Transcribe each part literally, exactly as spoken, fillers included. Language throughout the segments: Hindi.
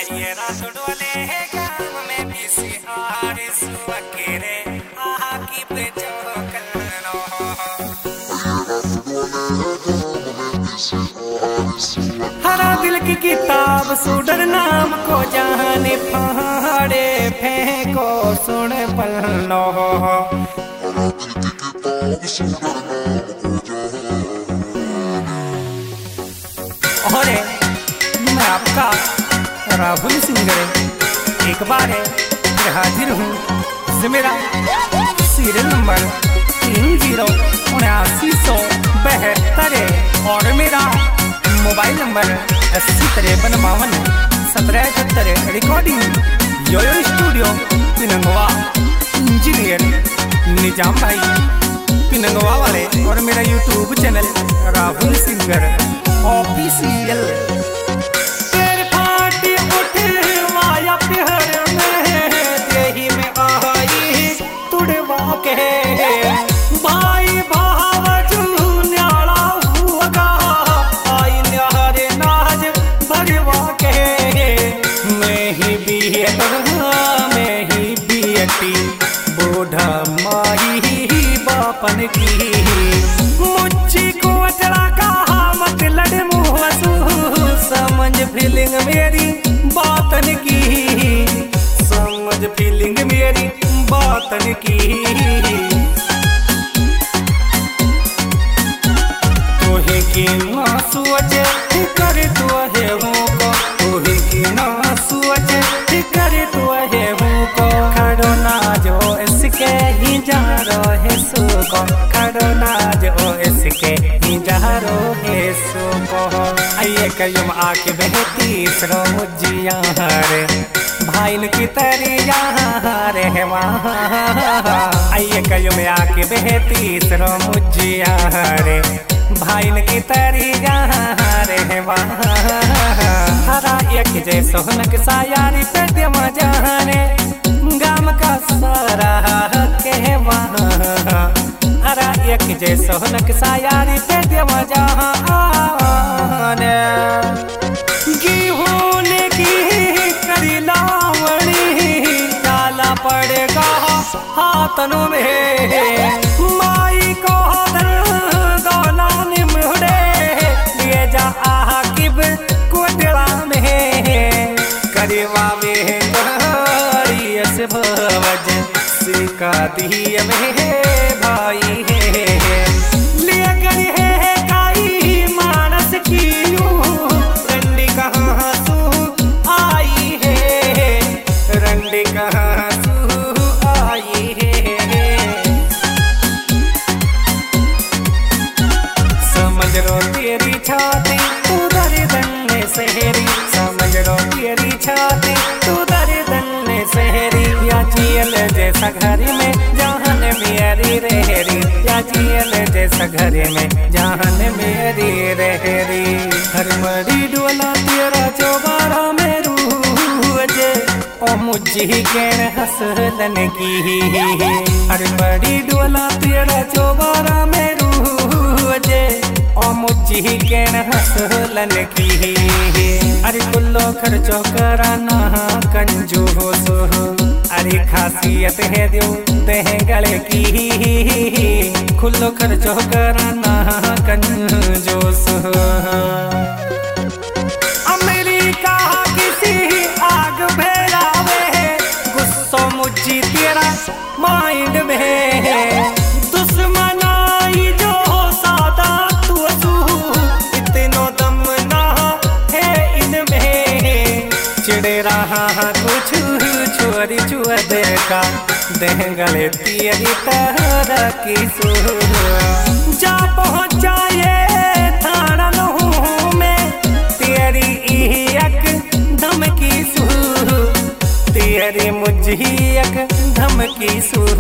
आइए रात डोले है गाँव में पीसी आरिस अकेले आहा की पे चौकनो हरा दिल की किताब सुडर नाम को जाने फाड़े फेंको सुन पलनो और मैं आपका राहुल सिंगर एक बार है हाजिर हूँ से मेरा सीरियल नंबर तीन जीरो उन्यासी सौ बहत्तर और मेरा मोबाइल नंबर अस्सी तिरपन बावन सत्रह इकहत्तर recording yo yo studio Pinangwa engineer Nizam भाई पिनंगवा वाले और मेरा YouTube channel Rahul singer official. भाई भाव न्याला हुआ आई न्यारे नाज भरवा के मैं ही बियत मैं ही बियती बूढ़ा माही बापन की मुझी को अचड़ा कहा मत लड़ मुँह समझ फीलिंग मेरी बातन की समझ फीलिंग मेरी बातन की तोहे की ना सोच कर तो है हूँ को तोहे की ना सोच कर तो है हूँ को खड़ो ना जो इसके ही जा रहे सो को खड़ो ना जो इसके ही जा रहे सो को आइए कयुम आके बहती सरो मुझिया रे भाईन की तरिया रे वहाँ आइए कयुम आके बहती सरो मुझिया रे भाईन की तरिया रे वहाँ हरा एक जय सोहनक सायारी पे देव जाने गाम का सारा के वहाँ हरा एक जय सोहनक सायारी पे देव जाने गेहूं की करी लावणी डाला पड़ेगा हाथनों में माई को गौला निमड़े लिए जा आकिब कोटला में करीवा में से भवज सिका दिए में भाई है लिए करी है काई मानस की रंडी कहाँ सू आई है रंडी कहाँ सू आई है समझ लो तेरी छाती तू दर्दन सहरी समझ लो तेरी छाती तू दर्दन सहरी या जियल जैसा घर में जहान मेरी रहरी या जियल जैसा घर में जहान मेरी रहरी हर मरी डोला तेरा चौबारा में रूजे ओ मुझी केण हसलन की हर मरी डोला तेरा चौबारा में रूजे ओ मुझी केण हसलन की अरे कुल्लो खर्चो कराना कंजूस अरे खासियत है दो देह गले की खुल्लो खर्चो कराना कंजूस अमेरिका किसी आग भेलावे गुस्सो मुझी तेरा माइंड में दुश्मन आई जो सादा तू इतनो दम ना है इनमें चिड़े रहा कुछ छोरी छुआ देखा देंगले तेरी तरह की सुर जा पहुँचाए थाना लहू में तेरी एक धमकी सुर तेरी मुझी एक धमकी सुर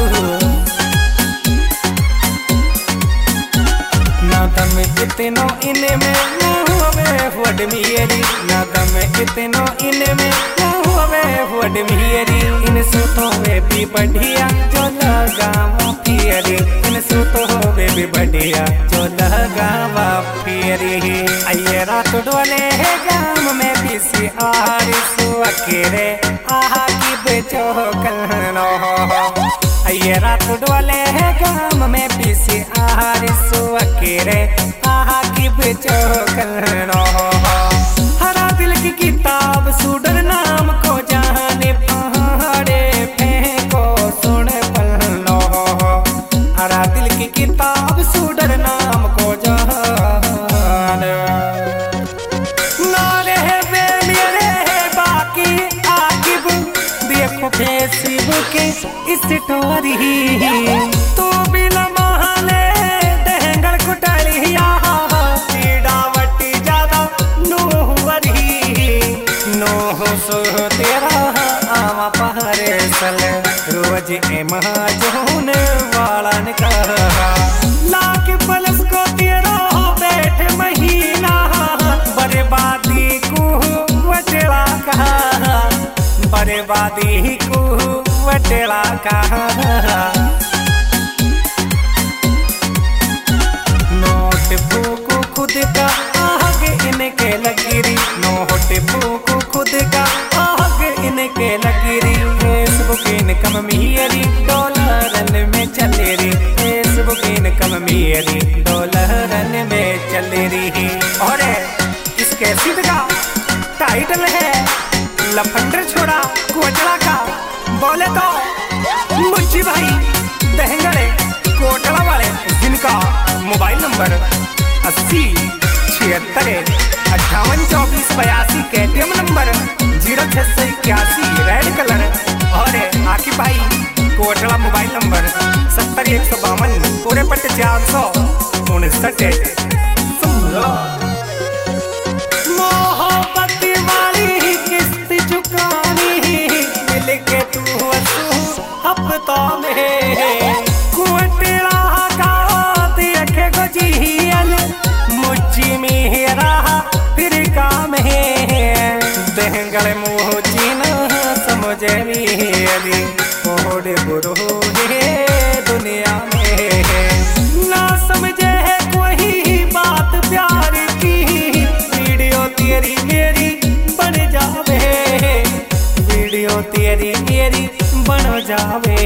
ना दम इतनो इने में वड मेरी ना दम इतनो इने में वड मेरी इन सुतों में भी बढ़िया जो लगावा फिरी इन सुतों में भी बढ़िया जो लगावा फिरी आइए रात डोले है गाँव में भी पीसी आर सुअकेरे आहा की बेचो कलनो ये रात डोले है गाम में पीसी आर सुअकेरे आहा की बेचो कलनो हरा दिल की किताब सुडर नाम को जाने पहाड़े फेंको सुन पलनो हरा दिल की किताब सुडर नाम को जान नारे वे मेरे बाकी आकिब देखो फेसबुक की स्टोरी तू बिना महाले दहंगल कुटलिया चिड़ावटी ज्यादा नोहवरी नोह सो तेरा आवा पहरे सल रोज ए महाजून वाला ने कहा लाख पलस को तेरा बैठ महीना बर्बादी को वटला कहा बर्बादी को वटला कहा नोट फूको खुद का आगे इनके लकीरी नोट फूको खुद का आगे इनके लकीरी फेसबुक इनकम मेरी डॉलरन में चले रही फेसबुक इनकम मेरी डॉलरन में चले रही और इसके सीध का टाइटल है लफंडर छोड़ा कोटला का बोले तो मुझी भाई दहंगड़े कोटला वाले जिनका मोबाइल नंबर अस्सी छिहत्तर अट्ठावन चौबीस बयासी केटीएम नंबर जीरो छह सौ इक्यासी रेड कलर और आकिब भाई कोटला मोबाइल नंबर सत्तर एक सौ बावन पूरे पट्टे चार सौ उनसठ मोहब्बत वाली किस्त चुकानी मिल के तू हफ्ता में कोटला का देखे को जियल मुझी मेरा फिर काम है दहंगल मुझी न समझे मेरी ओढ़ बुरो है दुनिया में ना समझे है कोई बात प्यार की वीडियो तेरी मेरी बन जावे वीडियो तेरी मेरी बन जावे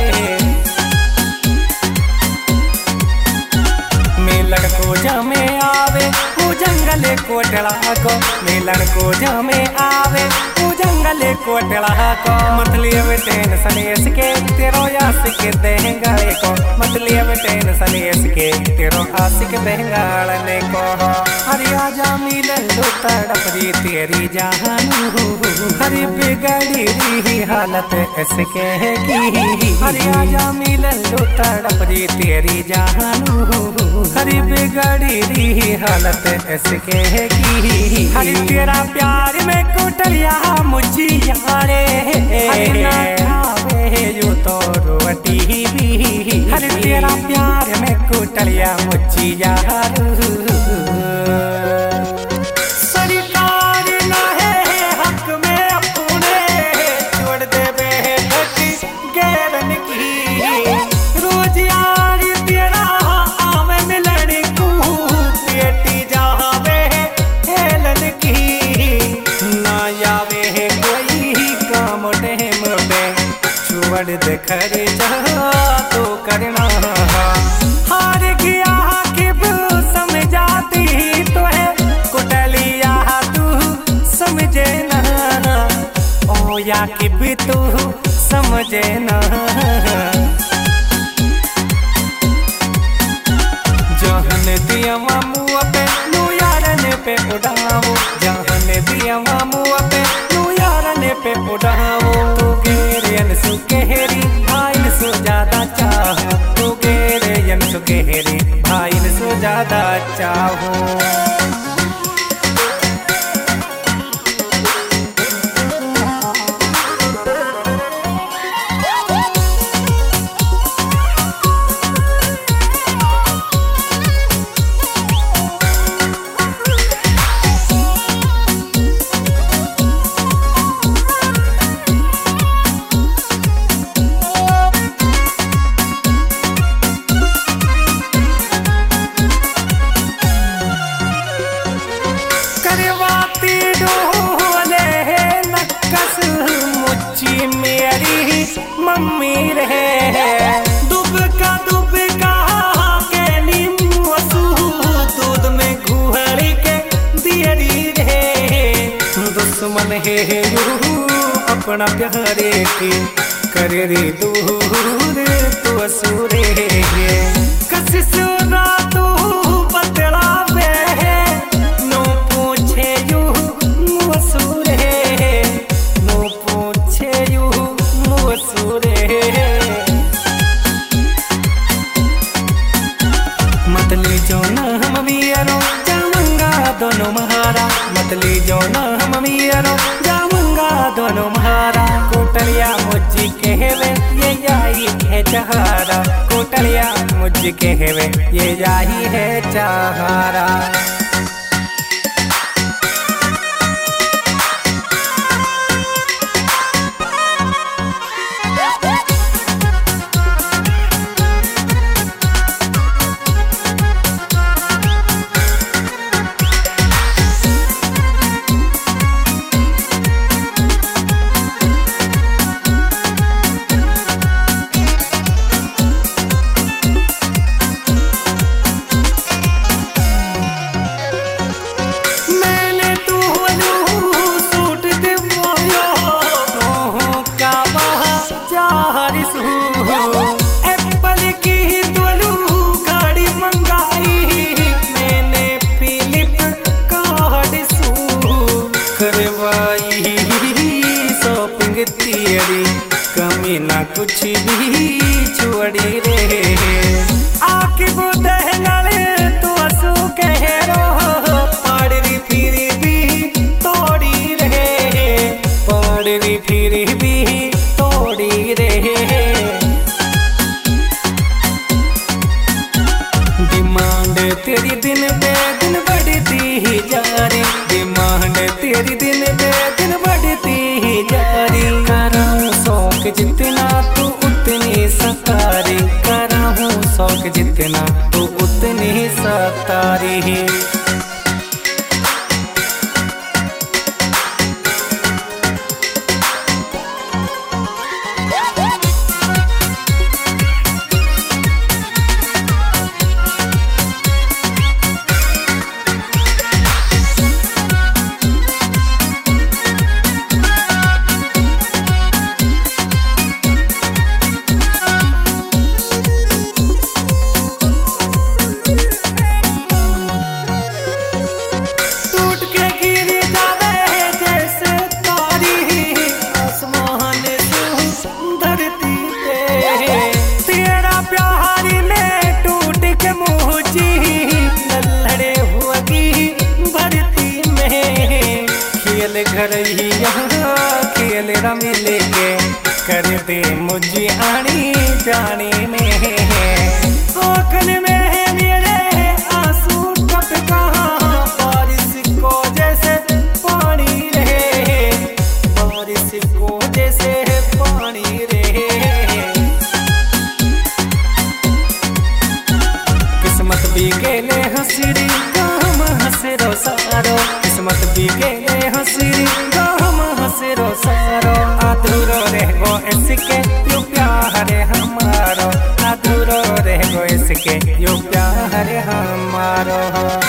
मिलन को जमे आवे वो जंगल कोटला को मिलन को जमे आवे वो जंगल कोटला को मतलब टेंशन इसके तेरो आशिक दहंगाले को मतलब टेंशन इसके तेरो आशिक दहंगाले को हरी आजा मिलन लो तड़परी तेरी जानू हरी बिगड़ी रही हालत इसके की हरी आजा मिलन लो तड़परी तेरी जानू हरी बिगड़ी रही हालत इसके की हरी तेरा प्यार में कुटलिया मुझी यारे हरी ना खावे यू तो रोटी भी हरी तेरा प्यार में कुटलिया मुझी यार सरकार ना है हक में अपने छोड़ दे बेहती गैरन की रोज यार तेरा आवे मिलन को पेटी जावे हेलन की ना आवे कोई काम टेम पे छोड़ दे खर्चा तो करना हार गया कि समझाती तो है कुटलिया तू समझे ना ओ या कि भी तू समझे ना जहन दिया मामू पे नू यारन पे उड़ावो जहन दिया मामू पे नू यारन पे उड़ावो तू गेरियन सुकेरी भाई सु ज्यादा चाहो तू गेरियन सुकेरी भाई सु ज्यादा चाहो मम्मी रे दुबका दुबका के नींबू असू दूध में घुहड़ी के दियरी रे दुश्मन है यू अपना प्यारे की करे रे दूर तू असुरे कशिश ना तू बतला बे नो पूछे यू मुसुरे नो पूछे यू मुसुरे मतली जो ना हम मियारो जाऊंगा दोनों महारा मतली जो ना हम मियारो जाऊंगा दोनों महारा कोटलिया मुझी कहवे ये जाई है चहारा कोटलिया मुझी कहवे ये जाई है चहारा एप्पल की दोलू गाड़ी मंगाई मैंने फिलिप कार्ड सू करवाई शॉपिंग तियरी कमी ना कुछ भी छोड़ी रे आके वो दहनाले तो असू कह रो पाड़ी फिरी भी तोड़ी रे पाड़ी फिरी भी तोड़ी रे डिमांड तेरी दिन पे दिन बढ़ती ही जा रही डिमांड तेरी दिन पे दिन बढ़ती ही जा रही कराऊं शौक जितना तू उतनी सतारी कराऊं शौक जितना तू उतनी सतारी घर ही यहाँ खेल रमी लेके कर दे मुझे आनी जाने में आँखन में मेरे आंसू टप कहाँ बारिश को जैसे पानी रहे बारिश को जैसे पानी रहे किस्मत भी गेले हंसरी काम हंसरो सारो किस्मत भी गेले हंसरी काम हंसरो सारो अधूरो रह गो इसके यो प्यार हमारो अधूरो रह गो इसके यो प्यार हमारो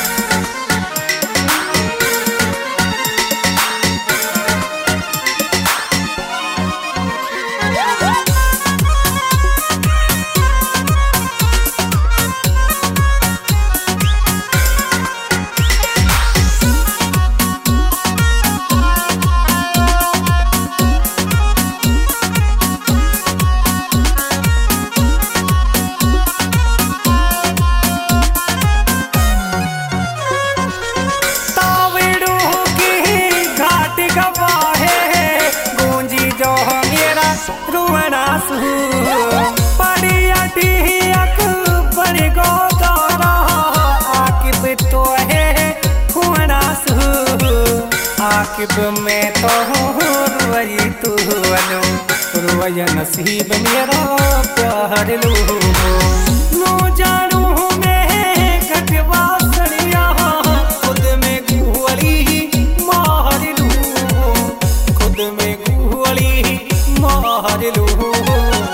आकिब में तो रुई तू अनु रुई नसीब मेरा प्यार लू नो जानू मैं घटवा सड़िया खुद में गुहली मार लू खुद में गुहली मार लू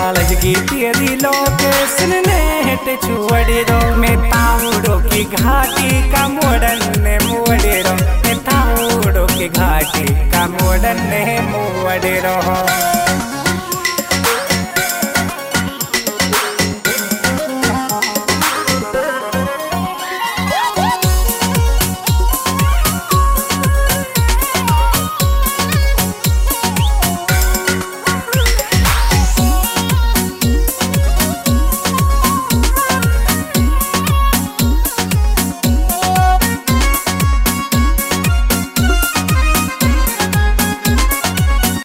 कालज की तेरी लोकेशन ने हट छुअड़े रो मैं ताऊड़ो की घाटी का मोड़न ने मुड़े रो मैं ताऊड़ो की घाटी का मोड़न ने मुड़े रो।